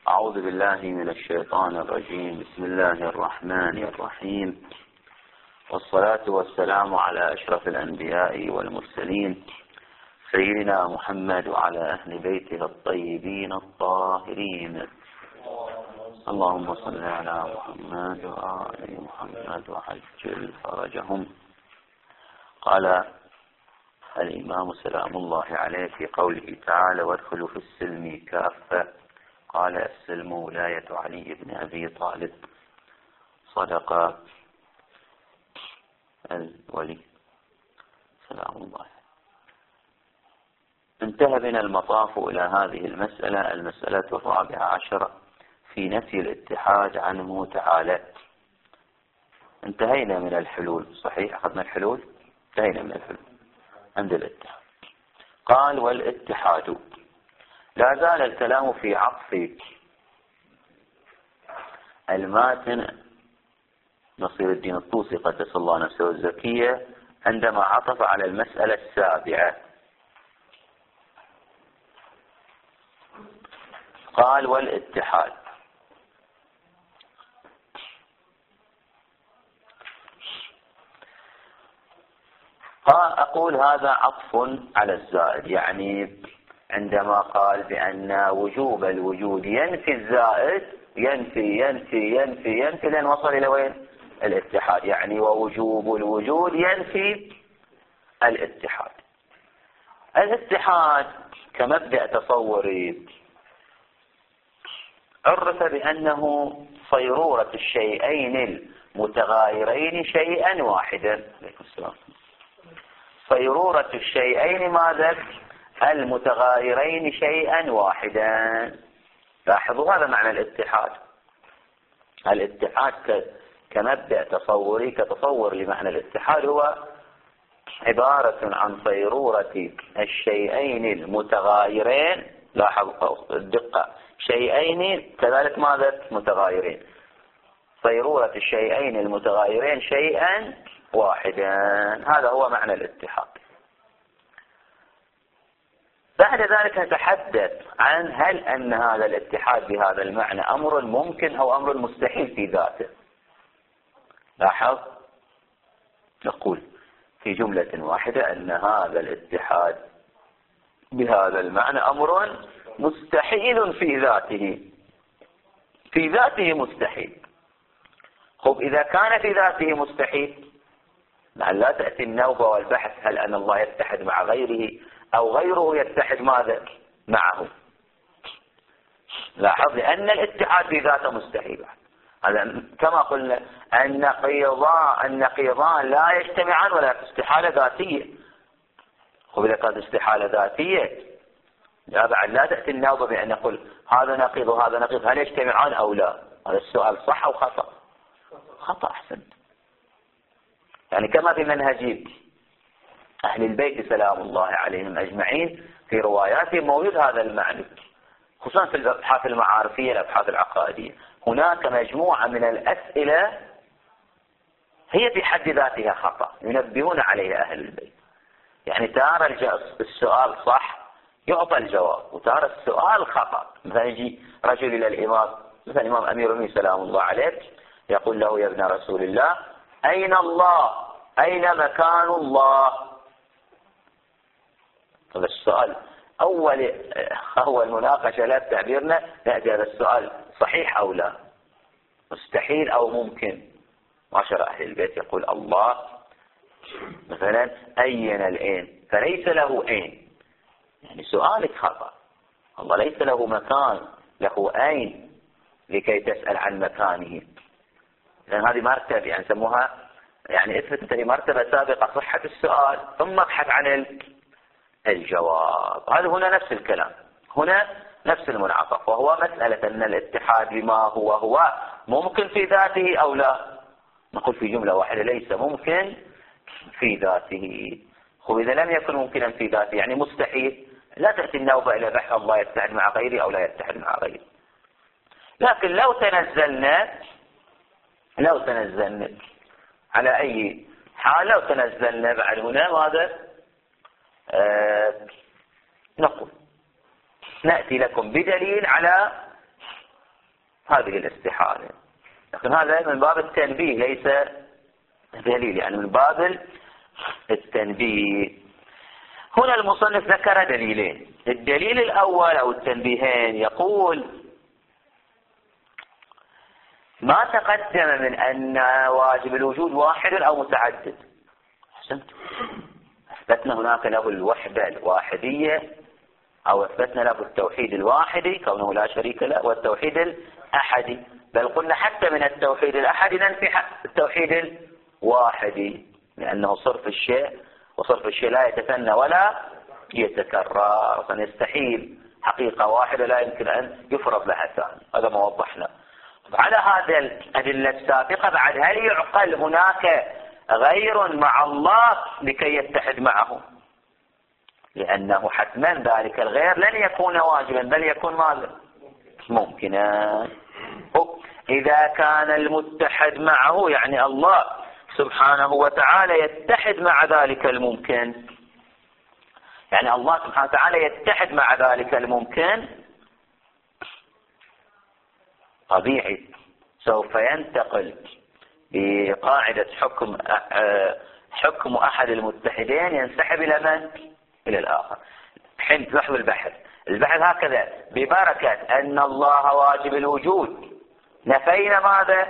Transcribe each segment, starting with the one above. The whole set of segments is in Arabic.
أعوذ بالله من الشيطان الرجيم. بسم الله الرحمن الرحيم، والصلاة والسلام على أشرف الأنبياء والمرسلين سيدنا محمد وعلى أهل بيته الطيبين الطاهرين. اللهم صل على محمد وآل محمد وعجل فرجهم. قال الإمام سلام الله عليه في قوله تعالى: وادخلوا في السلم كافة. قال: السلم ولاية علي بن أبي طالب، صدق الولي سلام الله. انتهى بنا المطاف إلى هذه المسألة الرابعة عشرة في نفي الاتحاد عنه تعالى. انتهينا من الحلول، صحيح، أخذنا الحلول، انتهينا من الحلول عند الاتحاد. قال: والاتحاد. لا زال الكلام في عطف الماتن نصير الدين الطوسي قدس الله نفسه الزكية عندما عطف على المسألة السابعة. قال: والاتحاد. أقول هذا عطف على الزائد، يعني عندما قال بأن وجوب الوجود ينفي الزائد، ينفي لأن وصل إلى وين؟ الاتحاد، يعني ووجوب الوجود ينفي الاتحاد. الاتحاد كمبدأ تصوري عرف بأنه صيرورة الشيئين المتغايرين شيئا واحدا. صيرورة الشيئين ماذا؟ المتغايرين شيئا واحدا. لاحظوا هذا معنى الاتحاد. الاتحاد كمبدأ تصوري كتصور لمعنى الاتحاد هو عبارة عن صيرورة الشيئين المتغايرين. لاحظوا الدقة، شيئين كذلك ماذا؟ متغايرين. صيرورة الشيئين المتغايرين شيئا واحدا، هذا هو معنى الاتحاد. بعد ذلك نتحدث عن هل أن هذا الاتحاد بهذا المعنى أمر ممكن أو أمر مستحيل في ذاته. لاحظ، نقول في جملة واحدة أن هذا الاتحاد بهذا المعنى أمر مستحيل في ذاته. في ذاته مستحيل. خب إذا كان في ذاته مستحيل، لعل لا تأتي النوبة والبحث هل أن الله يتحد مع غيره أو غيره يتحد ماذا؟ معه. لاحظ، لأن الاتحاد في ذاته مستحيل. هذا كما قلنا النقيضان لا يجتمعان ولا استحالة ذاتية. خب إذا كانت استحالة ذاتية بعد لا تأتي النوبة بأن نقول هذا نقيض وهذا نقيض، هل يجتمعان أو لا؟ هذا السؤال صح أو خطأ؟ خطأ. أحسنت. يعني كما في منهج أهل البيت سلام الله عليهم أجمعين في رواياتهم موجود هذا المعنى، خصوصا في الأبحاث المعارفية، الأبحاث العقائدية. هناك مجموعة من الأسئلة هي في حد ذاتها خطأ ينبهون عليها أهل البيت. يعني ترى السؤال صح يعطى الجواب، وترى السؤال خطأ. مثلا يجي رجل إلى الإمام، مثلا الإمام أمير المؤمنين سلام الله عليه، يقول له: يا ابن رسول الله، أين الله؟ أين مكان الله؟ هذا السؤال أول مناقشة لا تعبيرنا نأتي هذا السؤال صحيح أو لا، مستحيل أو ممكن. معاشر أهل البيت يقول الله مثلا أين الأين؟ فليس له أين، يعني سؤالك خطأ. الله ليس له مكان، له أين لكي تسأل عن مكانه. لأن هذه مرتبة، يعني سموها، يعني اثبت مرتبة سابقة صحة السؤال ثم ابحث عن الجواب. هذا هنا نفس الكلام، هنا نفس المنعطف، وهو مسألة أن الاتحاد بما هو ممكن في ذاته أو لا. نقول في جملة واحدة: ليس ممكن في ذاته. خب إذا لم يكن ممكنا في ذاته يعني مستحيل، لا تأتي النوبة إلى بحث الله يتحد مع غيره أو لا يتحد مع غيره. لكن لو تنزلنا على أي حال، لو تنزلنا بعد هنا ماذا؟ نقول نأتي لكم بدليل على هذه الاستحالة. لكن هذا من باب التنبيه ليس دليل، يعني من باب التنبيه. هنا المصنف ذكر دليلين. الدليل الأول أو التنبيهين يقول ما تقدم من أن واجب الوجود واحد أو متعدد. أحسنت، أثبتنا هناك له الوحدة الواحدية، أو أثبتنا له التوحيد الواحدي كونه لا شريك له، والتوحيد الأحدي. بل قلنا حتى من التوحيد الأحدي ننفي التوحيد الواحدي، لأنه صرف الشيء، وصرف الشيء لا يتثنى ولا يتكرر، فنستحيل حقيقة واحدة لا يمكن أن يفرض لها ثاني. هذا ما وضحنا. على هذا الأدلة السابقة بعد، هل يعقل هناك غير مع الله لكي يتحد معه؟ لأنه حتما ذلك الغير لن يكون واجبا، بل يكون ماذا؟ ممكنا. إذا كان المتحد معه يعني الله سبحانه وتعالى يتحد مع ذلك الممكن، يعني الله سبحانه وتعالى يتحد مع ذلك الممكن، طبيعي سوف ينتقل بقاعدة حكم أحد المتحدين ينسحب إلى من؟ إلى الآخر. حين تلاحظ البحث هكذا، ببركة أن الله واجب الوجود نفينا ماذا؟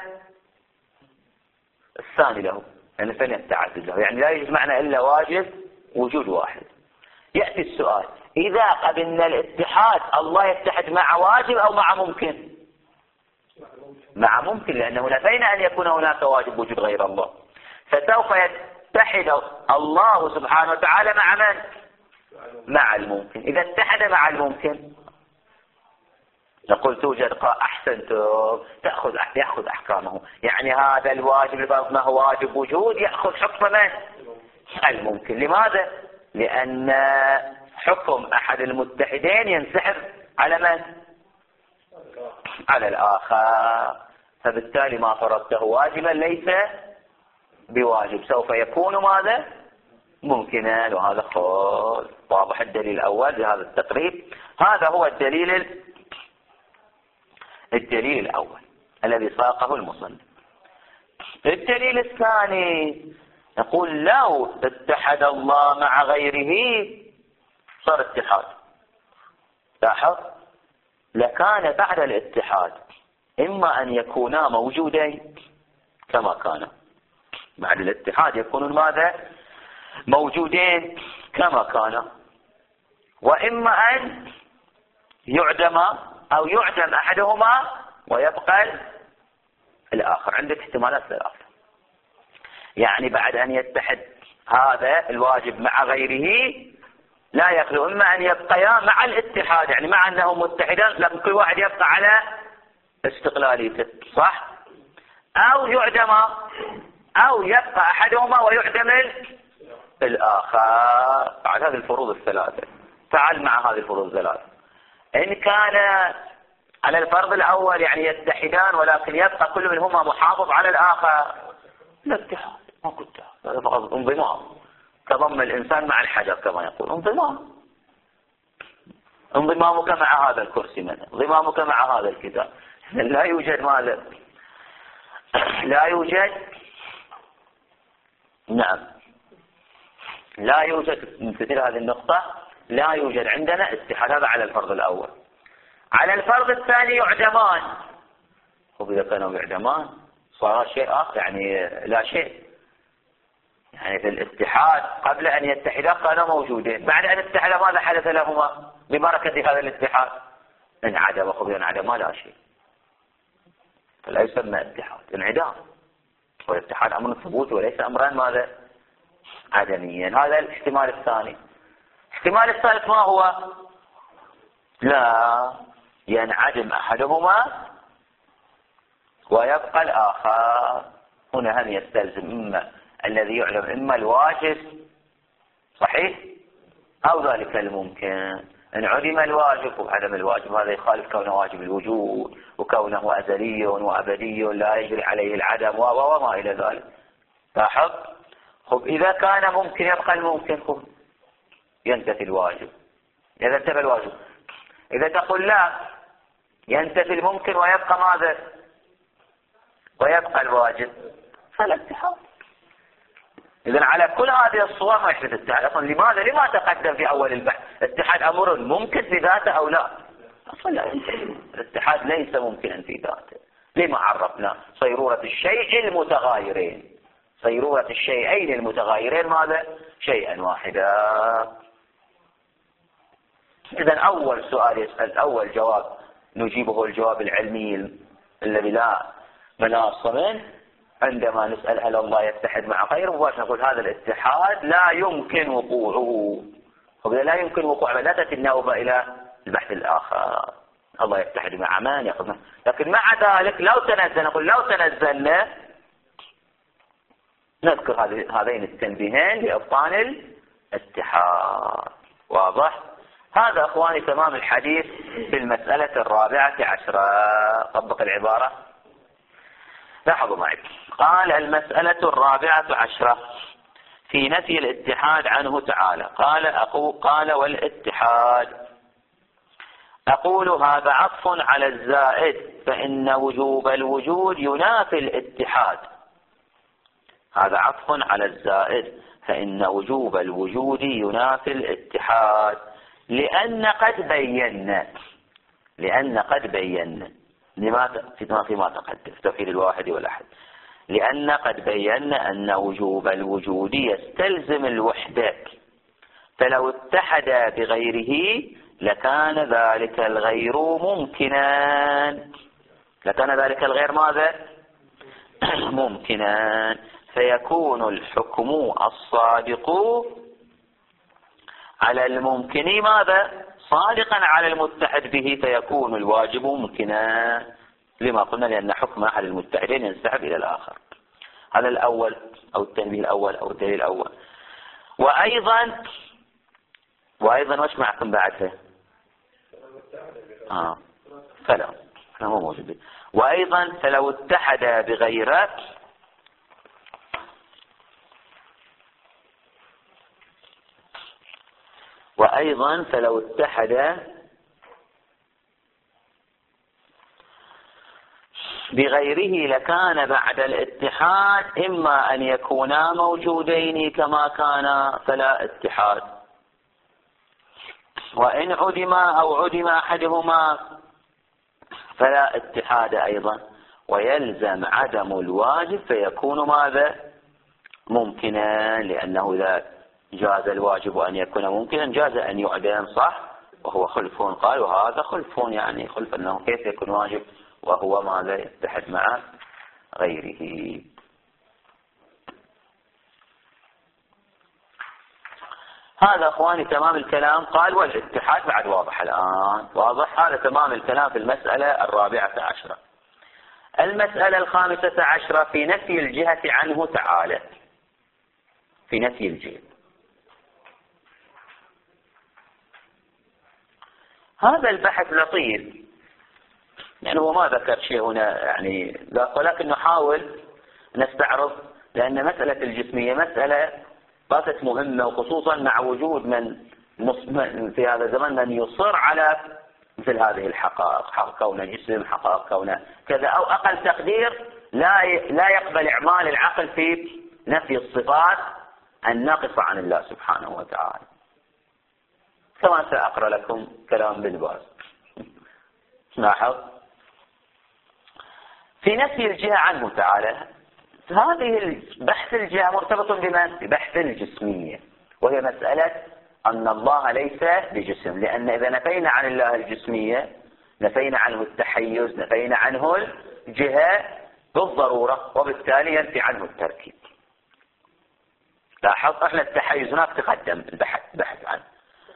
الثاني له، يعني نفينا التعدد له، يعني لا يوجد معنى إلا واجب وجود واحد. يأتي السؤال، إذا قبلنا الاتحاد الله يتحد مع واجب أو مع ممكن؟ مع ممكن، لأنه نفينا أن يكون هناك واجب وجود غير الله، فسوف يتحد الله سبحانه وتعالى مع من؟ مع الممكن. إذا اتحد مع الممكن نقول توجد أحسنت يأخذ أحكامه، يعني هذا الواجب ما هو واجب وجود يأخذ حكم من؟ الممكن. لماذا؟ لأن حكم أحد المتحدين ينسحب على من؟ على الآخر، فبالتالي ما فرضته واجبا ليس بواجب، سوف يكون ماذا؟ ممكنا. وهذا خالص واضح. الدليل الأول بهذا التقريب، هذا هو الدليل الأول الذي ساقه المصنف. الدليل الثاني نقول لو اتحد الله مع غيره صار اتحاد. لاحظ، لكان بعد الاتحاد إما أن يكونا موجودين كما كان، بعد الاتحاد يكونون ماذا؟ موجودين كما كان، وإما أن يعدما أو يعدم أحدهما ويبقى الآخر. عندك احتمالات ثلاثة، يعني بعد أن يتحد هذا الواجب مع غيره لا يخلو إما أن يبقيا مع الاتحاد، يعني مع أنهم متحدان لكن كل واحد يبقى على استقلاليته، صح؟ أو يعدما، أو يبقى أحدهما ويعدم الآخر. بعد هذه الفروض الثلاثة تعال مع هذه الفروض الثلاثة. إن كان على الفرض الأول يعني يتحدان ولكن يبقى كل منهما محافظ على الآخر، لا اتحاد، ما كنت هذا فقط انضمام، كضم الإنسان مع الحجر كما يقول، انضمامك مع هذا الكرسي مثلا، انضمامك مع هذا الكتاب. لا يوجد ماذا؟ لا يوجد، نعم، لا يوجد مثل هذه النقطة، لا يوجد عندنا اتحاد. هذا على الفرض الأول. على الفرض الثاني يعدمان، وإذا كانوا يعدمان صار شيء آخر، يعني لا شيء، يعني في الاتحاد قبل أن يتحدا كانوا موجودين، بعد أن اتحدا ماذا حدث لهما ببركة هذا الاتحاد؟ انعدم، وخذ انعدما لا شيء، فلا يسمى اتحاد، انعدام. والاتحاد أمر ثبوتي وليس أمران ماذا؟ عدميا. هذا الاحتمال الثاني. الاحتمال الثالث ما هو؟ لا ينعدم أحدهما ويبقى الآخر. هنا هل يستلزم إما الذي يعلم إما الواجب صحيح أو ذلك الممكن. إن عدم الواجب وعدم الواجب هذا يخالف كونه واجب الوجود وكونه أزلي وأبدي لا يجري عليه العدم وما إلى ذلك. لاحظ، خب إذا كان ممكن يبقى الممكن، خب ينتفي الواجب إذا انتفى الواجب. إذا تقول لا ينتفي الممكن ويبقى ماذا؟ ويبقى الواجب، فلا اتحاد. إذن على كل هذه الصور ما يحدث اتحاد. أصلا لما تقدم في أول البحث اتحاد أمر ممكن في ذاته أو لا؟ أصلا لا ينتهي. الاتحاد ليس ممكنا في ذاته. لما عرفنا صيرورة الشيء المتغايرين؟ صيرورة الشيئين المتغايرين ماذا؟ شيئا واحدا. إذن أول سؤال يسأل، أول جواب نجيبه الجواب العلمي الذي لا مناص منه، عندما نسأل هل الله يتحد مع غيره نقول هذا الاتحاد لا يمكن وقوعه. وإذا لا يمكن وقوعه لا تأتي النوبة إلى البحث الآخر، الله يتحد مع من يأخذ. لكن مع ذلك لو تنزلنا نذكر هذين التنبيهين لإبطال الاتحاد. واضح؟ هذا أخواني تمام الحديث في المسألة 14. طبق العبارة. لاحظوا معي، قال المسألة 14 في نفي الاتحاد عنه تعالى. قال والاتحاد. أقول هذا عطف على الزائد فإن وجوب الوجود ينافي الاتحاد. هذا عطف على الزائد فإن وجوب الوجود ينافي الاتحاد لأن قد بينا لماذا فيما تقدم توحيد الواحد والأحد، لأن قد بينا أن وجوب الوجود يستلزم الوحدة، فلو اتحد بغيره لكان ذلك الغير ممكنا. لكان ذلك الغير ماذا؟ ممكنا، فيكون الحكم الصادق على الممكن ماذا؟ صادقا على المتحد به، فيكون الواجب ممكنا. لما قلنا لأن حكم أحد المتحدين ينسحب إلى الآخر. هذا الأول أو التنبيه الأول أو الدليل الأول. وأيضا وش معكم بعدها؟ فلا احنا مو موجودين. وأيضا فلو اتحد بغيره بغيره لكان بعد الاتحاد إما أن يكونا موجودين كما كان فلا اتحاد، وإن عدما أو عدم أحدهما فلا اتحاد أيضا، ويلزم عدم الواجب فيكون ماذا؟ ممكنا، لأنه إذا جاز الواجب أن يكون ممكنا جاز أن يعدم، صح؟ وهو خلف. قال وهذا خلف، يعني خلف أنه كيف يكون واجب وهو ماذا؟ يتحد مع غيره. هذا أخواني تمام الكلام. قال والاتحاد بعد واضح الآن، واضح. هذا تمام الكلام في المسألة 14. المسألة 15 في نفي الجهة عنه تعالى. في نفي الجهة، هذا البحث لطيف، يعني هو ما ذكر شيء هنا يعني، ولكن نحاول نستعرض، لأن مسألة الجسمية مسألة باتت مهمة، وخصوصا مع وجود من في هذا الزمن من يصر على مثل هذه الحقائق، حق كونه جسم، حقائق كونه كذا، أو أقل تقدير لا يقبل إعمال العقل في نفي الصفات الناقصة عن الله سبحانه وتعالى. كما سأقرأ لكم كلام بن باز. لاحظ في نفي الجهة عنه تعالى، هذه بحث الجهة مرتبط بمن؟ ببحث الجسمية، وهي مسألة أن الله ليس بجسم، لأن إذا نفينا عن الله الجسمية نفينا عنه التحيز، نفينا عنه الجهة بالضرورة، وبالتالي ينفي عنه التركيب. لاحظ احنا التحيز هناك تقدم البحث عنه.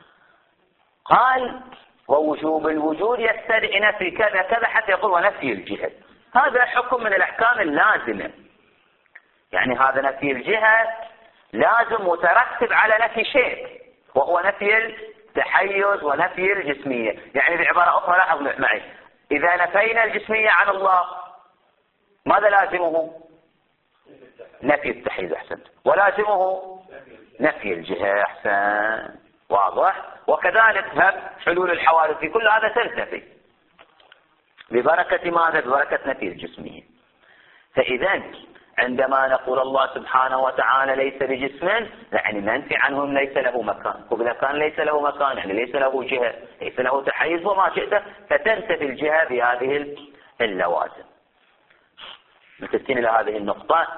قال ووجوب الوجود يستدعي نفي كذا كذا حتى يقول ونفي الجهة. هذا حكم من الأحكام اللازمة، يعني هذا نفي الجهة لازم مترتب على نفي شيء، وهو نفي التحيز ونفي الجسمية. يعني بعبارة أخرى لاحظ معي، إذا نفينا الجسمية عن الله ماذا لازمه؟ نفي التحيز، أحسنت، ولازمه نفي الجهة، أحسن، واضح. وكذلك حلول الحوادث كل هذا تنتفي. ببركة ماذا؟ ببركة نفي الجسمية. فإذا عندما نقول الله سبحانه وتعالى ليس بجسم، يعني ننفي عنه ليس له مكان، وإذا كان ليس له مكان يعني ليس له جهة، ليس له تحيز وما شئت، فتنتفي الجهة بهذه اللوازم. متفقين إلى هذه النقطة؟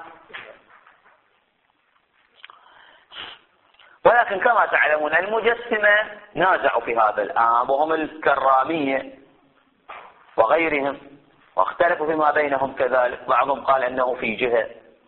ولكن كما تعلمون المجسمة نازعوا في هذا الأمر، وهم الكرامية وغيرهم، واختلفوا فيما بينهم كذلك. بعضهم قال أنه في جهة،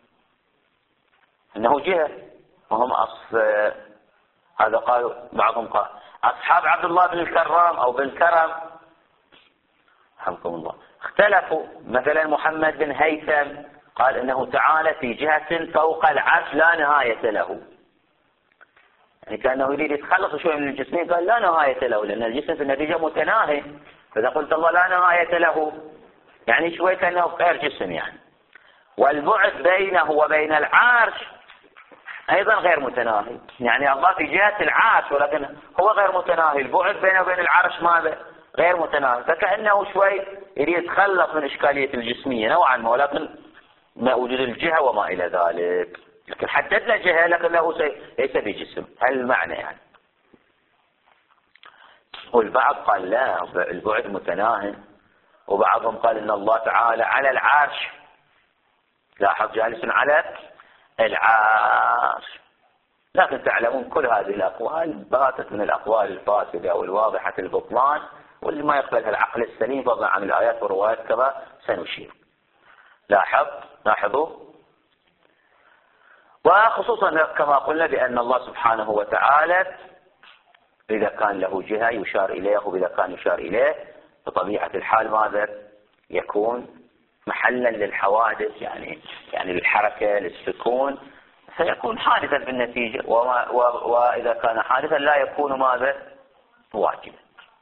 أنه جهة، وهم هذا قالوا. بعضهم قال أصحاب عبد الله بن الكرام أو بن كرم رحمكم الله اختلفوا. مثلا محمد بن هيثم قال أنه تعالى في جهة فوق العرش لا نهاية له، يعني كأنه يريد يتخلص شوي من الجسمين، قال لا نهاية له، لأن الجسم في النتيجة متناهي، فإذا قلت الله لا نهاية له يعني شوي كأنه غير جسم يعني. والبعد بينه وبين العرش أيضا غير متناهي، يعني الله في جهة العرش ولكن هو غير متناهي، البعد بينه وبين العرش ماذا؟ غير متناهي، فكأنه شوي يريد يتخلص من إشكالية الجسمية نوعا ما، ولكن ما وجود الجهة وما إلى ذلك، لكن حددنا جهة لكنه ليس بجسم. هل المعنى يعني؟ والبعض قال لا، البعد متناهي، وبعضهم قال إن الله تعالى على العرش، لاحظ جالس على العرش. لكن تعلمون كل هذه الأقوال باتت من الأقوال الفاسدة والواضحة البطلان، واللي ما يقبلها العقل السليم فضلا عن الآيات والروايات كما سنشير. لاحظوا، وخصوصا كما قلنا بأن الله سبحانه وتعالى إذا كان له جهة يشار إليه، وإذا كان يشار إليه بطبيعة الحال ماذا؟ يكون محلا للحوادث، يعني للحركة للسكون، سيكون حادثا بالنتيجة، وإذا كان حادثا لا يكون ماذا؟ واجبا.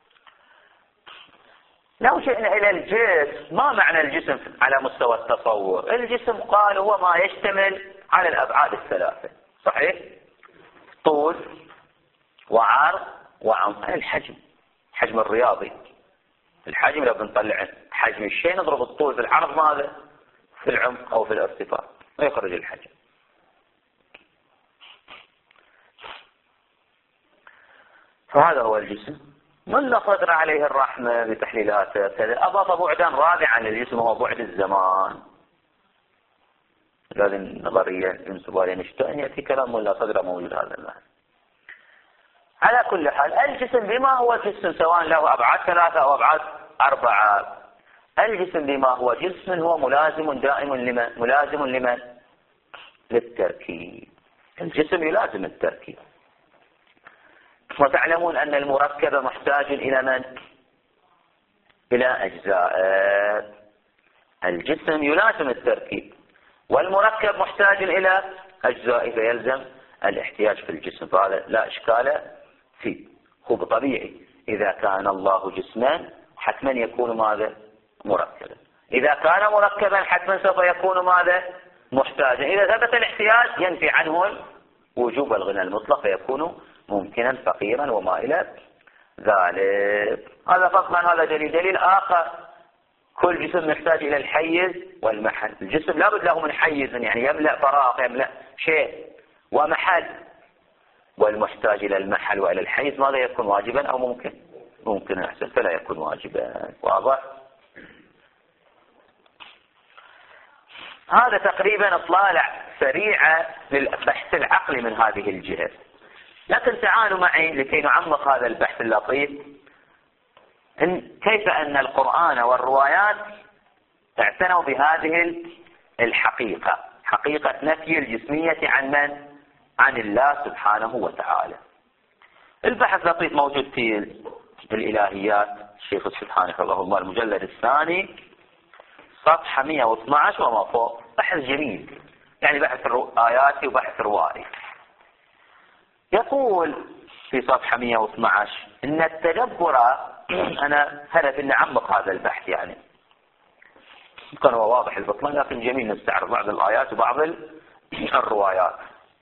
لو جئنا إلى الجسم، ما معنى الجسم على مستوى التصور؟ الجسم قال هو ما يشتمل على الأبعاد الثلاثة، صحيح؟ طول وعرض وعمق. الحجم الرياضي، الحجم لو بنطلع حجم الشيء نضرب الطول في العرض ماذا؟ في العمق أو في الارتفاع ويخرج الحجم. فهذا هو الجسم. من قدر عليه الرحمة بتحليلاته كذا أضاف بعدا رابعا للجسم وهو بعد الزمان. هذه النظرية ينسب إلى أينشتاين يأتي كلام ولا صدر موجود هذا المعنى. على كل حال الجسم بما هو جسم سواء له أبعاد ثلاثة أو أبعاد أربعة، الجسم بما هو جسم هو ملازم دائم لمن؟ ملازم لمن؟ للتركيب. الجسم يلازم التركيب. وتعلمون أن المركب محتاج إلى من؟ إلى أجزاء. الجسم يلازم التركيب، والمركب محتاج إلى أجزاء، فيلزم الاحتياج في الجسم، فهذا لا إشكال فيه. هو طبيعي إذا كان الله جسما حتما يكون ماذا؟ مركبا. إذا كان مركبا حتما سوف يكون ماذا؟ محتاجا. إذا ثبت الاحتياج ينفي عنه وجوب الغنى المطلق فيكون ممكنا فقيرا وما إلى ذلك. هذا فضلا هذا دليل آخر. كل جسم يحتاج إلى الحيز والمحل. الجسم لابد له من حيز يعني يملأ فراغ، يملأ شيء، ومحل، والمحتاج إلى المحل وإلى الحيز ماذا يكون؟ واجبا أو ممكن؟ ممكن أحسن، فلا يكون واجبا. واضح؟ هذا تقريبا اطلالة سريعة للبحث العقلي من هذه الجهة. لكن تعالوا معي لكي نعمق هذا البحث اللطيف كيف أن القرآن والروايات اعتنوا بهذه الحقيقة، حقيقة نفي الجسمية عن من؟ عن الله سبحانه وتعالى. البحث لطيف موجود في الإلهيات الشيخ السبحاني حفظه الله المجلد الثاني صفحة 112 وما فوق. بحث جميل، يعني بحث آياتي وبحث روائي. يقول في صفحة 112 إن التدبر، أنا هدفي أن نعمق هذا البحث، يعني كان هو واضح البطلان لكن جميل نستعرض بعض الآيات وبعض الروايات.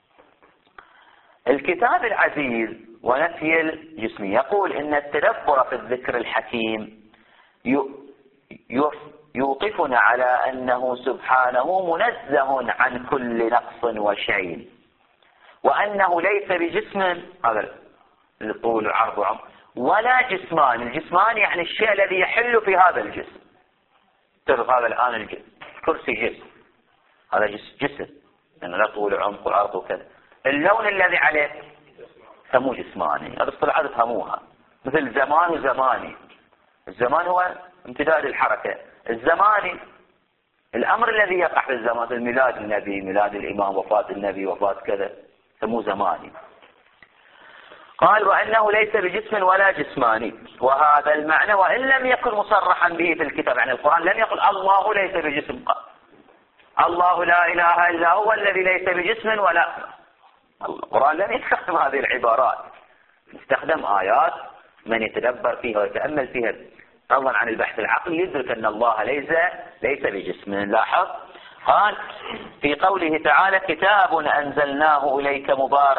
الكتاب العزيز ونفي الجسم يقول إن التدبر في الذكر الحكيم يوقفنا على أنه سبحانه منزه عن كل نقص وشيء، وأنه ليس بجسم، هذا الطول وعرض وعمق، ولا جسمان. الجسمان يعني الشيء الذي يحل في هذا الجسم. تعرف هذا الآن الكرسي جسم، هذا جسم يعني لا طول وعمق وعرض وكذا. اللون الذي عليه سموه جسماني، هذا الصلاحات تفهموها، مثل زمان وزماني. الزمان هو امتداد الحركة، الزماني الأمر الذي يقع في الزمان، مثل ميلاد النبي، ميلاد الإمام، وفاة النبي، وفاة كذا، سموه زماني. قال وأنه ليس بجسم ولا جسماني، وهذا المعنى وإن لم يكن مصرحا به في الكتاب، يعني القرآن لم يقل الله ليس بجسم، الله لا إله إلا هو الذي ليس بجسم ولا، القرآن لم يستخدم هذه العبارات، استخدم آيات من يتدبر فيها ويتأمل فيها فضلا عن البحث العقلي يدرك أن الله ليس بجسم. لاحظ قال في قوله تعالى كتاب أنزلناه إليك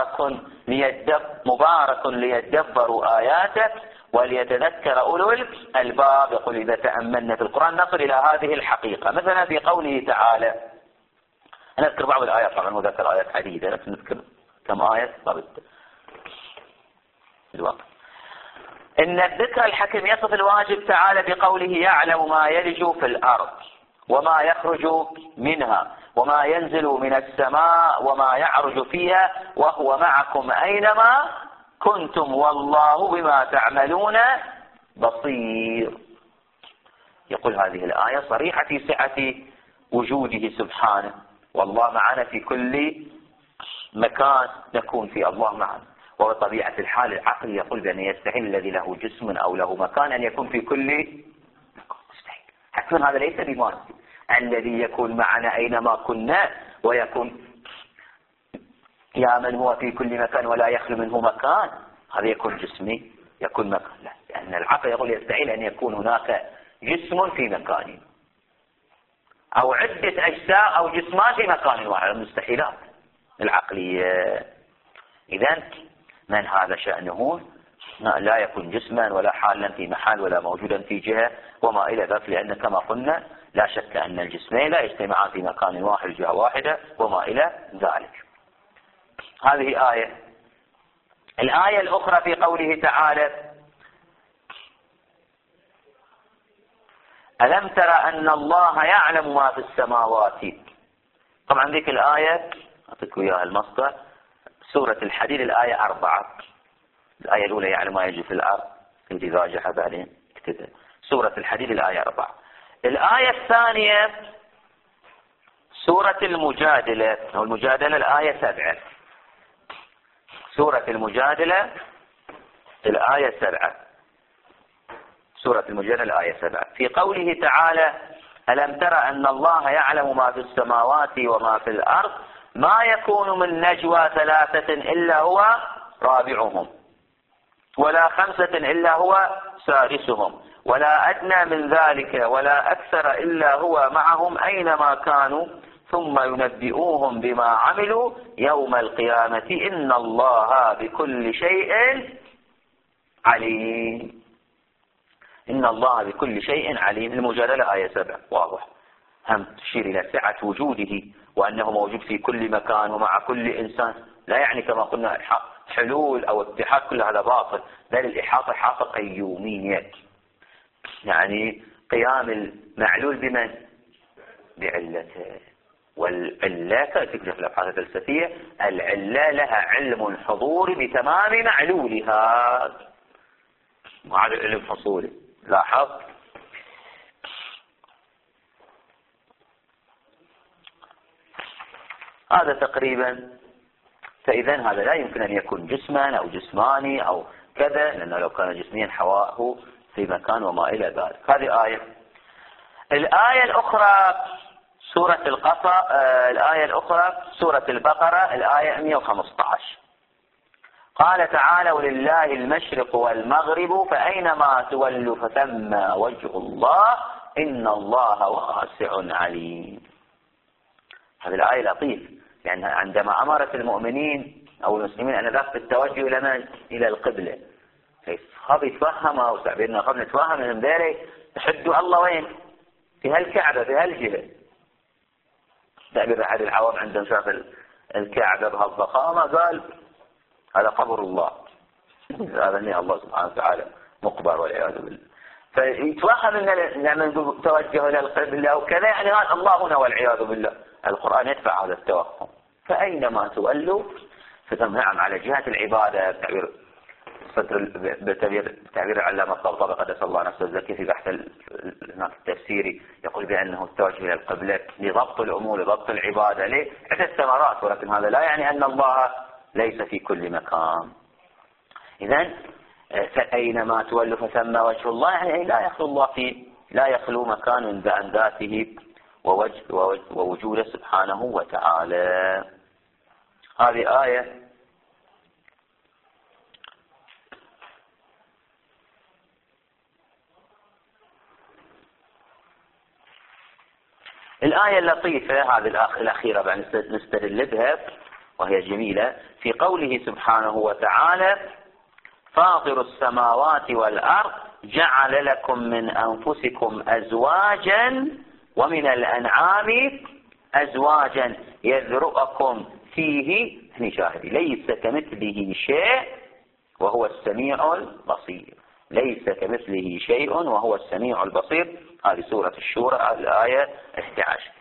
مبارك ليدبروا آياته وليتذكر أولو الألباب. يقول إذا تأملنا في القرآن نصل إلى هذه الحقيقة. مثلا في قوله تعالى، أنا أذكر بعض الآيات، طبعا هو ذكر آيات عديدة لكن نذكر كم آية الوقت. إن الذكر الحكيم يصف الواجب تعالى بقوله يعلم ما يلج في الأرض وما يخرج منها وما ينزل من السماء وما يعرج فيها وهو معكم أينما كنتم والله بما تعملون بصير. يقول هذه الآية صريحة في سعة وجوده سبحانه، والله معنا في كل مكان نكون فيه، الله معنا. وبطبيعة الحال العقل يقول بأن يستحيل الذي له جسم أو له مكان أن يكون في كل مستحيل، حتى هذا ليس بمادي. الذي يكون معنا أينما كنا ويكون يا من هو في كل مكان ولا يخلو منه مكان، هذا يكون جسمي يكون مكان، لا، لأن العقل يقول يستحيل أن يكون هناك جسم في مكان أو عدة أجزاء أو جسمان في مكان واحد، مستحيلات العقلية. إذن من هذا شأنه لا يكون جسما ولا حالا في محل ولا موجودا في جهة وما إلى ذلك، لأن كما قلنا لا شك أن الجسمين لا يجتمعان في مكان واحد جهة واحدة وما إلى ذلك. هذه آية. الآية الأخرى في قوله تعالى ألم ترى أن الله يعلم ما في السماوات. طبعا ذيك الآية أعطيك إياها المصدر، سورة الحديد الآية 4. الآية الأولى يعلم ما يجري في الأرض التي راجعها بعدين اكتبها، سورة الحديد الآية 4. الآية الثانية سورة المجادلة أو المجادلة الآية 7. سورة المجادلة الآية 7. سورة المجادلة الآية 7 في قوله تعالى ألم ترى أن الله يعلم ما في السماوات وما في الأرض ما يكون من نجوى 3 إلا هو رابعهم ولا 5 إلا هو سادسهم ولا أدنى من ذلك ولا أكثر إلا هو معهم أينما كانوا ثم ينبئوهم بما عملوا يوم القيامة إن الله بكل شيء عليم. إن الله بكل شيء عليم. المجادلة آية 7 واضح، هم تشير إلى سعة وجوده وأنه موجود في كل مكان ومع كل إنسان. لا يعني كما قلنا حلول أو اتحاد، كل هذا باطل، بل الإحاطة إحاطة قيومية، يعني قيام المعلول بمن؟ بعلته. والعلة تكتب في الأبحاث الفلسفية العلة لها علم الحضور بتمام معلولها، وهذا علم حصولي. لاحظ هذا تقريبا. فإذا هذا لا يمكن أن يكون جسما أو جسماني أو كذا، لأنه لو كان جسميا حواه في مكان وما إلى ذلك. هذه آية. الآية الأخرى سورة الآية الأخرى سورة البقرة الآية 115 قال تعالى ولله المشرق والمغرب فأينما تولوا فثم وجه الله إن الله واسع عليم. هذه الآية لطيف، لأنها عندما أمرت المؤمنين أو المسلمين أن ذاك التوجه إلى القبلة، خاب يتفهم أو تعبيرنا خاب نتفهم من ذلك تحدوا الله وين في هالكعبة في هالجهة. تعبير أحد العوام عندما شاف الكعبة بهالضخامة قال هذا قبر الله، هذا نية الله سبحانه وتعالى مقبر والعياذ بالله. فيتوهم ان لما توجه الى القبلة وكذا يعني هذا الله هنا والعياذ بالله. القرآن يدفع هذا التوهم. فأينما تولوا فتم نعم على جهة العبادة. بتعبير العلامة الطبطبي قدس الله نفسه الزكي في بحث هناك التفسيري يقول بأنه التوجه إلى القبلة لضبط الأمور لضبط العبادة ليه؟ عدة ثمرات، ولكن هذا لا يعني أن الله ليس في كل مكان. إذن فأينما تولوا فثم وجه الله، يعني لا يخلو مكان عن ذاته ووجوده سبحانه وتعالى. هذه آية الآية اللطيفة هذه الأخيرة بعد نستدل بها وهي جميلة في قوله سبحانه وتعالى فاطر السماوات والأرض جعل لكم من أنفسكم أزواجا ومن الأنعام أزواجا يذرؤكم فيه شاهد ليس كمثله شيء وهو السميع البصير. ليس كمثله شيء وهو السميع البصير. هذه سورة الشورى الآية 11.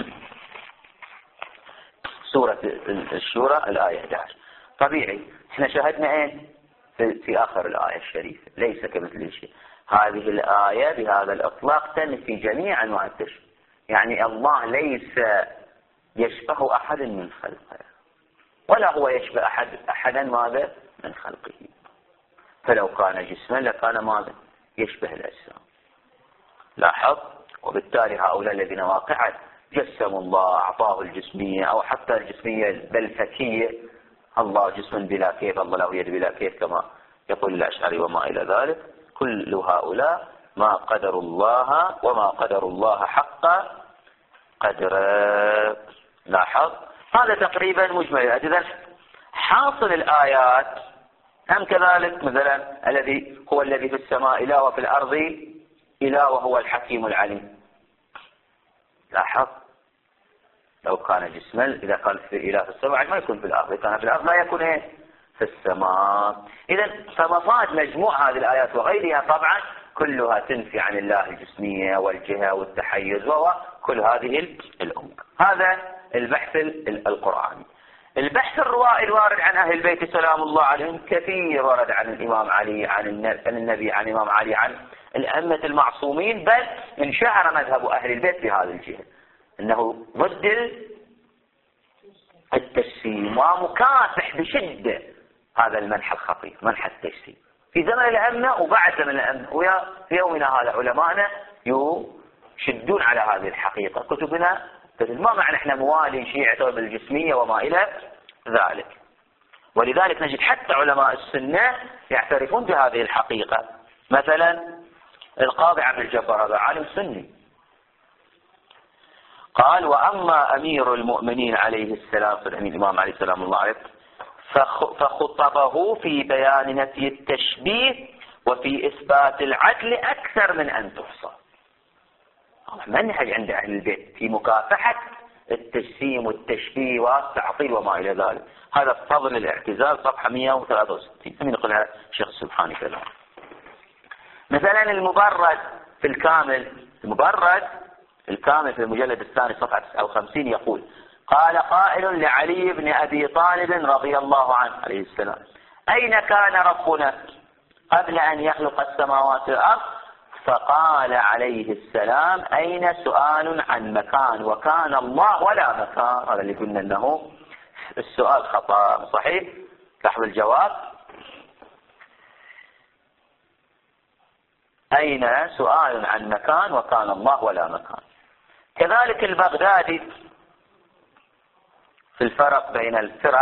سورة الشورى الآية 11. طبيعي احنا شاهدنا ايه في آخر الآية الشريفة ليس كمثله شيء. هذه الآية بهذا الإطلاق تنفي جميع أنواع التشبيه، يعني الله ليس يشبه أحد من خلقه ولا هو يشبه أحدا ماذا من خلقه. فلو كان جسما لكان ماذا يشبه الأجسام. لاحظ. وبالتالي هؤلاء الذين واقعا جسموا الله أعطاه الجسمية أو حتى الجسمية الفلكية، الله جسم بلا كيف الله له يد بلا كيف كما يقول الأشعري وما إلى ذلك، كل هؤلاء ما قدر الله وما قدر الله حق قدره. لاحظ. هذا تقريبا مجمل. إذن حاصل الآيات هم كذلك مثلا الذي في السماء إله وفي الأرض إله وهو الحكيم العليم. لاحظ. لو كان جسما إذا قال في إله في السماء ما يكون في الأرض، كان في الأرض لا يكون إيه في السماء. إذن فمفاد مجموع هذه الآيات وغيرها طبعا كلها تنفي عن الله الجسمية والجهة والتحيز وكل هذه الأمور. هذا البحث القرآني. البحث الروائي الوارد عن أهل البيت سلام الله عليهم كثير. ورد عن الإمام علي عن النبي عن الإمام علي عن الأئمة المعصومين، بل انشهر مذهب أهل البيت بهذه الجهة أنه ضد التجسيم ومكافح بشدة هذا المنح الخطير منح التجسيم في زمن الأئمة وبعد زمن الأئمة. وفي يومنا هذا علماءنا يشدون على هذه الحقيقة. كتبنا ما معنى احنا موالي شيعة بالجسمية وما إلى ذلك. ولذلك نجد حتى علماء السنة يعترفون بهذه الحقيقة. مثلا القاضي عبد الجبار هذا عالم سني قال وأما أمير المؤمنين عليه السلام الإمام عليه السلام الله عليه فخطبه في بيان نفي التشبيه وفي إثبات العدل أكثر من أن تحصى. منهج عند أهل البيت في مكافحة التجسيم والتشبيه والتعطيل وما إلى ذلك. هذا فضل الاعتزال صفحة 163 من يقولها الشيخ السبحاني كلام. مثلا المبرد في الكامل في المجلد الثاني صفحة 59 يقول قال قائل لعلي بن أبي طالب رضي الله عنه عليه السلام أين كان ربنا قبل أن يخلق السماوات والأرض؟ فقال عليه السلام أين سؤال عن مكان وكان الله ولا مكان. هذا اللي قلنا أنه السؤال خطأ صحيح. لاحظ الجواب أين سؤال عن مكان وكان الله ولا مكان. كذلك البغدادي في الفرق بين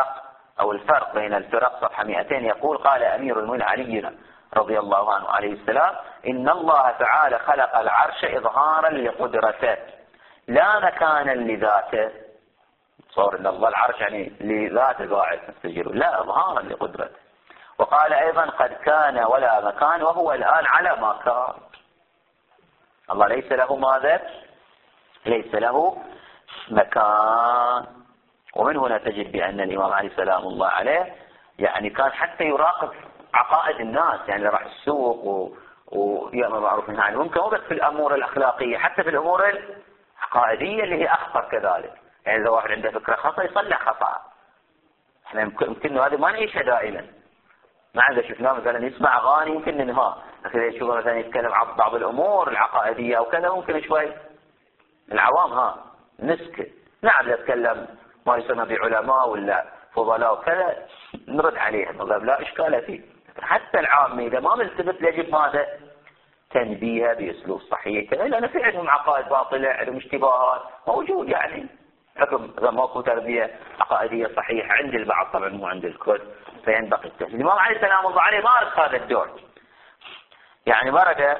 الفرق صفحة 200 يقول قال أمير المؤمنين علي رضي الله عنه عليه السلام إن الله تعالى خلق العرش إظهارا لقدرته لا مكانا لذاته. صور ان الله العرش يعني لذاته قاعد مستجير، لا إظهارا لقدرته. وقال أيضا قد كان ولا مكان وهو الآن على ما كان. الله ليس له ماذا؟ ليس له مكان. ومن هنا تجد بأن الإمام علي سلام الله عليه يعني كان حتى يراقب عقائد الناس، يعني راح السوق ويأمر معروف والنهي عن المنكر، مو بس في الأمور الأخلاقية، حتى في الأمور العقائدية اللي هي أخطر كذلك. يعني إذا واحد عنده فكرة خطأ يصلح خطأ. احنا يمكن هذا ما نعيشها دائما. ما إذا شفناه مثلا يسمع أغاني يمكن ننهاه، لكن إذا يشوفه مثلا يتكلم عن بعض الأمور العقائدية أو كذا ممكن شوي العوام نسكت. نعم يتكلم ما يسمى بعلماء ولا فضلاء وكذا نرد عليه، نقول لا إشكال فيه. حتى العام إذا ما ملتفت يجب ماذا؟ تنبيه بأسلوب صحيح كذا، لأن في عندهم عقائد باطلة، عندهم اشتباهات موجود، يعني حكم إذا ماكو تربية عقائدية صحيحة عند البعض طبعا مو عند الكل، فينبغي التهذيب. الإمام علي سلام الله عليه مارس هذا الدور. يعني ورد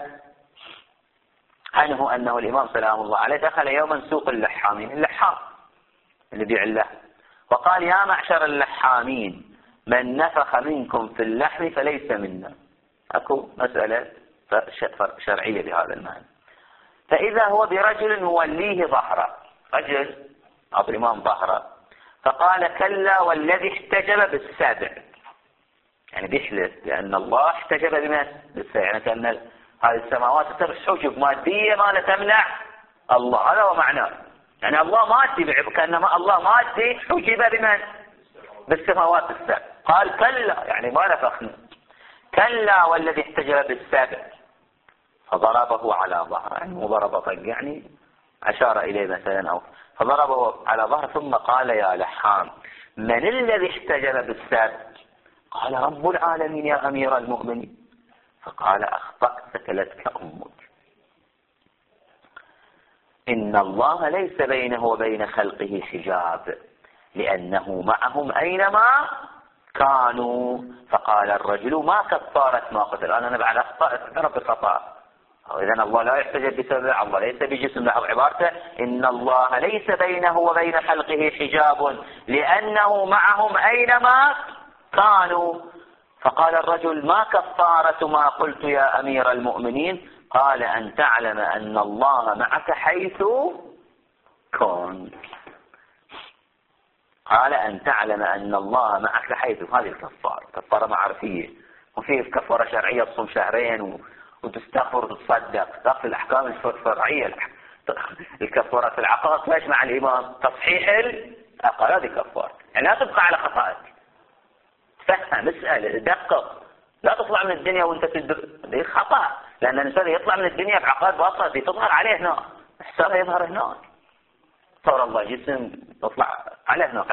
عنه أنه الإمام سلام الله عليه دخل يوما سوق اللحامين، اللحام اللي بيع اللحم، وقال يا معشر اللحامين من نفخ منكم في اللحم فليس منا. أكو مسألة شرعية بهذا المعنى. فإذا هو برجل موليه ظهره، رجل أعطى الإمام ظهره، فقال كلا والذي احتجب بالسابع، يعني بيحلف لأن الله احتجب بما بالسابع، يعني كأن هذه السماوات ترس حجب مادية ما لا تمنع الله، هذا هو معناه. يعني الله مادي، كأنما الله مادي حجب بمن؟ بالسماوات السبع. قال كلا يعني ما نفخنا، كلا والذي احتجب بالسابع، فضربه على ظهره، يعني مو ضربه طق، يعني أشار إليه مثلا أو فضربه على ظهره، ثم قال يا لحام من الذي احتجب بالسابع؟ قال رب العالمين يا أمير المؤمنين. فقال أخطأت ثكلتك أمك، إن الله ليس بينه وبين خلقه حجاب لأنه معهم أينما كانوا. فقال الرجل ما كفارة ما قتل، أنا بعد أخطأت اعترف بخطأ. إذن الله لا يحتجب بسبب، الله ليس بجسم له عبارته إن الله ليس بينه وبين خلقه حجاب لأنه معهم أينما كانوا. فقال الرجل ما كفارة ما قلت يا أمير المؤمنين؟ قال أن تعلم أن الله معك حيث كنت. قال أن تعلم أن الله معك حيث، هذه الكفارة كفارة معرفية، وفي كفارة شرعية تصوم شهرين وتستغفر وتتصدق، تأخذ الأحكام الشرعية. الكفارة في العقائد ليش مع الإمام تصحيح العقائد، هذه كفارة، يعني لا تبقى على خطأك، فهم اسأل دقق، لا تطلع من الدنيا وانت دي خطأ، لأن الإنسان يطلع من الدنيا بعقائد باطلة دي تظهر عليه هناك، حسابه يظهر هناك، صار الله جسم تطلع على هناك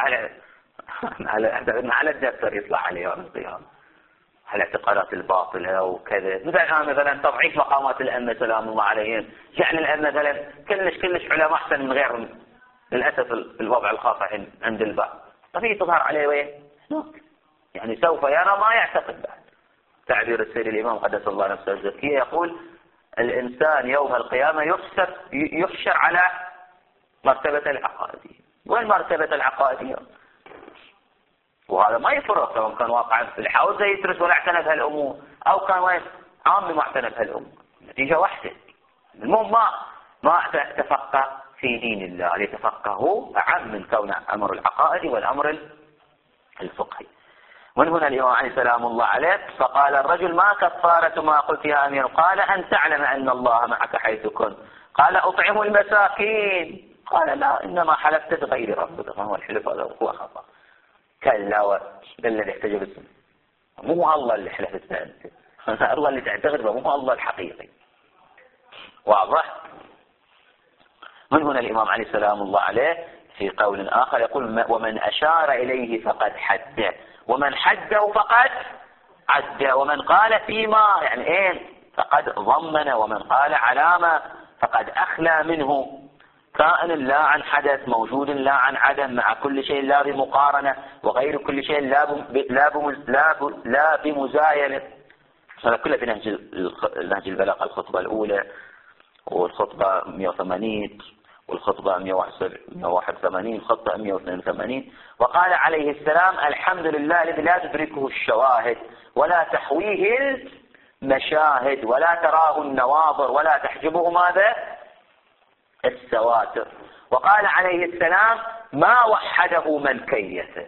على الدفتر يطلع عليه يوم القيامة، على الاعتقادات الباطلة وكذا. مثلا تضعيف مقامات الأئمة سلام الله عليهم، جعل الأئمة مثلا كلش علماء أحسن من غيرهم، للأسف الوضع الخاطئ عند البعض، طبيعي تظهر عليه وين؟ هناك، يعني سوف يرى ما يعتقد بعد. تعبير السيد الإمام قدس الله نفسه الزكية يقول الإنسان يوم القيامة يحشر على مرتبة العقائدية. وين مرتبة العقائدية؟ وهذا ما يفرق سواء كان واقعا في الحوزة يدرس ولا اعتنى بهالأمور أو كان وين عام ما اعتنى بهالأمور، النتيجة واحدة. المهم ما تفقه في دين الله، يتفقه أعم من كون أمر العقائد والأمر الفقهي. ومن هنا الإمام علي سلام الله عليه فقال الرجل ما كفارة ما قلت يا أمير؟ قال أن تعلم أن الله معك حيث كنت. قال أطعم المساكين. قال لا إنما حلفت بغير ربك، فهو الحلف هذا هو خطأ. كلا الذي احتجب اسمه، مو الله اللي حلفت به أنت، الله اللي تعتقد به مو الله الحقيقي. واضح؟ من هنا الإمام علي سلام الله عليه في قول آخر يقول ومن أشار إليه فقد حده، ومن حده فقد عده، ومن قال فيما يعني ايه فقد ضمن، ومن قال علامة فقد أخلى منه، كائن لا عن حدث، موجود لا عن عدم، مع كل شيء لا بمقارنة، وغير كل شيء لا بمزايلة. هذا كله في نهج البلاغة، الخطبة الأولى والخطبة 180 والخطبة 181 الخطبة 182. وقال عليه السلام الحمد لله الذي لا تدركه الشواهد ولا تحويه مشاهد ولا تراه النواظر ولا تحجبه ماذا؟ السواتر. وقال عليه السلام ما وحده من كيفه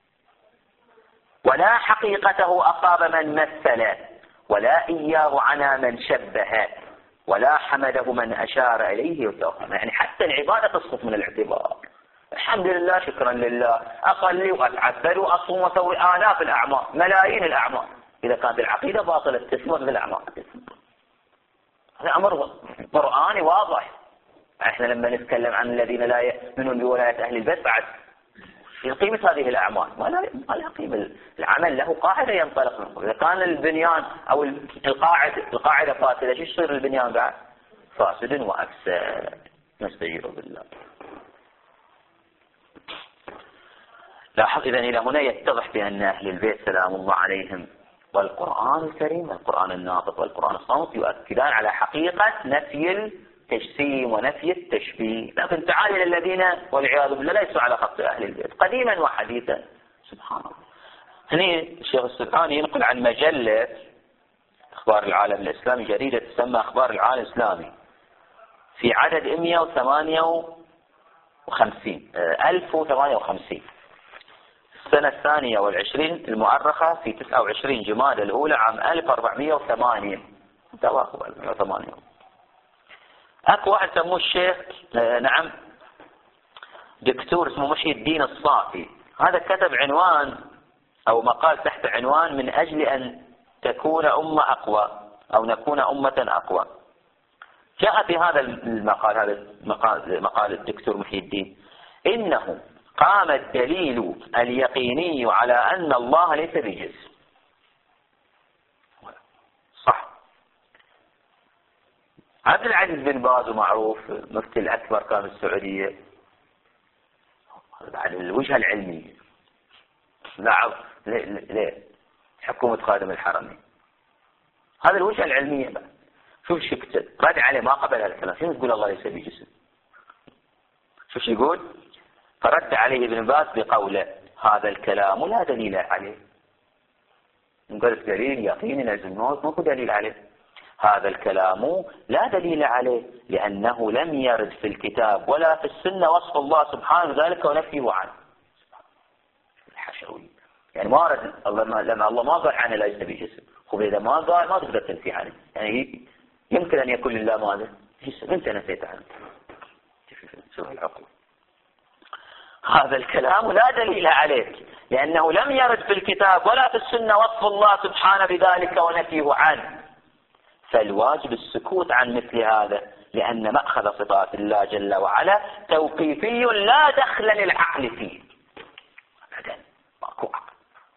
ولا حقيقته أصاب من مثله ولا إياه عنا من شبهه ولا حمده من أشار إليه وتوهم. يعني حتى العبادة تسقط من الاعتبار. الحمد لله شكرا لله أصلي وأتعبد وأصوم وأسوي آلاف الأعمال ملايين الأعمال، إذا كانت العقيدة باطلة تثمر بالأعمال. هذا أمر قرآني واضح. احنا لما نتكلم عن الذين لا يؤمنون بولاية أهل البيت بعد في قيمة هذه الأعمال ما لها قيمة. العمل له قاعدة ينطلق منه. إذا كان البنيان أو القاعدة فاسدة ايش يصير البنيان بعد؟ فاسد وأفسد. نستجير بالله. لاحظ إذن إلى هنا يتضح بأن أهل البيت سلام الله عليهم والقرآن الكريم والقرآن الناطق والقرآن الصامت يؤكدان على حقيقة نفي التجسيم ونفي التشبيه. لكن تعالى الذين والعياذ بالله ليسوا على خط أهل البيت قديما وحديثا. سبحان الله. هنا الشيخ السبحاني ينقل عن مجلة أخبار العالم الإسلامي، جريدة تسمى أخبار العالم الإسلامي، في عدد 1058 السنة 22 المؤرخة في 29 جمادى الأولى عام 1408. تواخب 1408. اكو واحد سموه الشيخ نعم دكتور اسمه محي الدين الصافي. هذا كتب عنوان او مقال تحت عنوان من اجل ان تكون امة اقوى او نكون امة اقوى. جاء في هذا المقال، هذا مقال الدكتور محي الدين، انه قام الدليل اليقيني على ان الله ليس بجسم. صح. عبد العزيز بن باز معروف مفتي الأكبر كان في السعودية، بعد الوجهة العلمية. لا ليه حكومة خادم الحرمين، هذا الوجهة العلمية بقى. شوف شو كتب رد عليه ما قبل هذا الكلام. شنو تقول الله ليس بجسم؟ شوف شو يقول. فرد عليه ابن باز بقوله هذا الكلام لا دليل عليه. نقول دليل يقيني لازم نوت ماكو دليل عليه. هذا الكلام لا دليل عليه لأنه لم يرد في الكتاب ولا في السنة وصف الله سبحانه ذلك ونفيه عنه. الحشوي يعني ما رد الله لما الله ما قال عنه ليس بجسم. خب إذا ما قال ما تقدر تنفي عنه. يعني يمكن أن يكون لله ماذا؟ جسم أنت نسيت عنه. شوف العقل. هذا الكلام لا دليل عليه لأنه لم يرد في الكتاب ولا في السنة وصف الله سبحانه بذلك ونفيه عنه. فالواجب السكوت عن مثل هذا لأن مأخذ صفات الله جل وعلا توقيفي لا دخل للعقل فيه أبدا. ماكو عقل.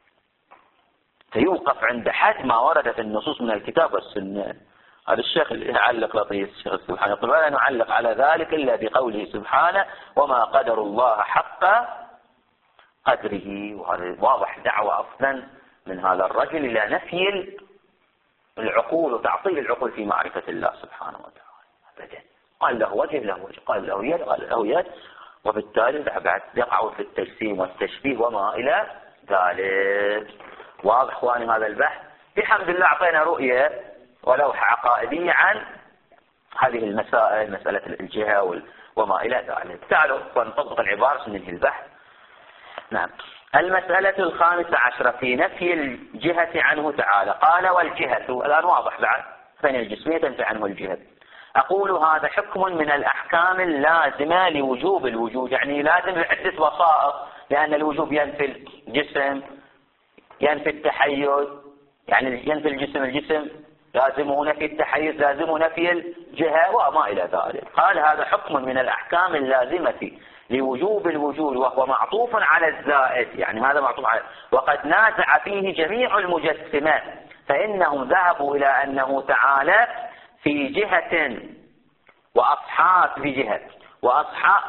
فيوقف عند حد ما ورد في النصوص من الكتاب والسنة. هذا الشيخ اللي يعلق لطيف الشيخ سبحانه يقول ولا نعلق على ذلك إلا بقوله سبحانه وما قدر الله حق قدره. وهذا واضح دعوة أصلا من هذا الرجل إلى نفي العقول وتعطيل العقول في معرفة الله سبحانه وتعالى أبدا. قال له وجه له وجه، قال له يد قال له يد، وبالتالي بعد يقعوا في التجسيم والتشبيه وما إلى ذلك. واضح اخواني هذا البحث. بحمد الله أعطينا رؤية ولوحة عقائدية عن هذه المسائل، مسألة الجهة وما إلى ذلك. تعالوا ونطبق العبارة ننهي البحث. نعم. المسألة 15 في نفي الجهة عنه تعالى. قال والجهة الآن واضح بعد فإن الجسمية تنفي عنه الجهة. أقول هذا حكم من الأحكام اللازمة لوجوب الوجود. يعني لازم عدة وسائط لأن الوجوب ينفي الجسم ينفي التحيز. يعني ينفي الجسم لازمه نفي التحيز لازمه نفي الجهة وما إلى ذلك. قال هذا حكم من الأحكام اللازمة لوجوب الوجود وهو معطوف على الزائد. يعني هذا معطوف على وقد نازع فيه جميع المجسمات فإنهم ذهبوا إلى أنه تعالى في جهة وأصحاب في جهة وأصحاب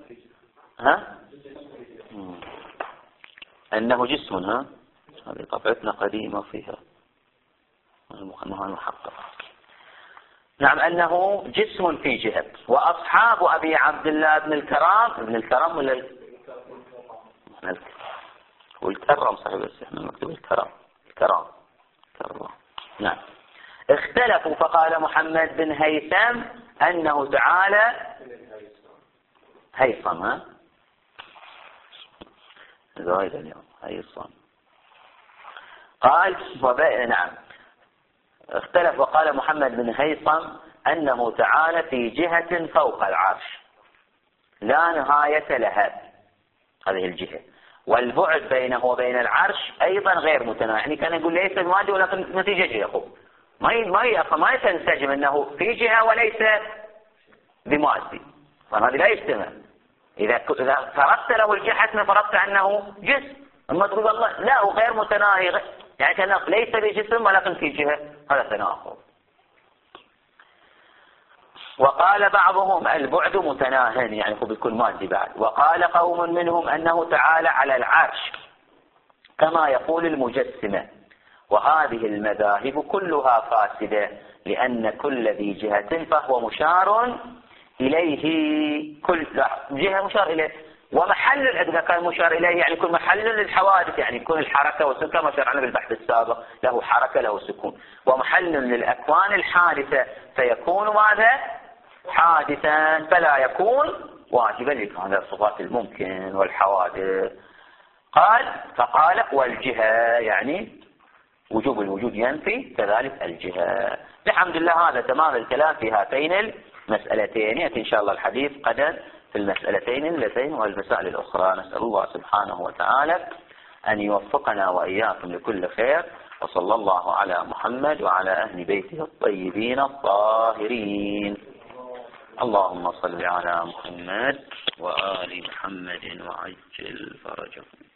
أنه جسم. هذه طبعتنا قديمة فيها المحقق. نعم أنه جسم في جهة. وأصحاب أبي عبد الله بن الكرام ولا والكرم صحيح بس احنا نكتب الكرام. نعم اختلفوا فقال محمد بن هيثم أنه تعالى هيثم زايد اليوم هيثم قال نعم اختلف وقال محمد بن هيثم أنه تعالى في جهة فوق العرش لا نهاية لها هذه الجهة، والبعد بينه وبين العرش أيضا غير متناهي، يعني كان يقول ليس بمادي ولكن نتيجة جهة، ما تنسجم أنه في جهة وليس بمادي، فهذا لا يجتمع. إذا فرضت له الجهة فرضت أنه جسم، أما تقول الله لا هو غير متناهي، يعني كأنه ليس بجسم ولكن في جهة، هذا تناقض. وقال بعضهم البعد متناهٍ يعني هو بيكون مادي بعد. وقال قوم منهم أنه تعالى على العرش كما يقول المجسمة. وهذه المذاهب كلها فاسدة لأن كل ذي جهة فهو مشار إليه، كل جهة مشار إليه، ومحل إذا كان مشار إليه يعني يكون محل للحوادث، يعني يكون الحركة والسكون كما شرعنا بالبحث السابق، له حركة له سكون، ومحل للأكوان الحادثة فيكون ماذا؟ حادثا فلا يكون واجبا لكون الصفات الممكن والحوادث. فقال والجهة يعني وجوب الوجود ينفي كذلك الجهة. الحمد لله هذا تمام الكلام في هاتين المسألتين. يأتي إن شاء الله الحديث غدا في المسألتين اللتين والمسائل الأخرى. نسأل الله سبحانه وتعالى أن يوفقنا وإياكم لكل خير، وصلى الله على محمد وعلى أهل بيته الطيبين الطاهرين. اللهم صل على محمد وآل محمد وعجل فرجهم.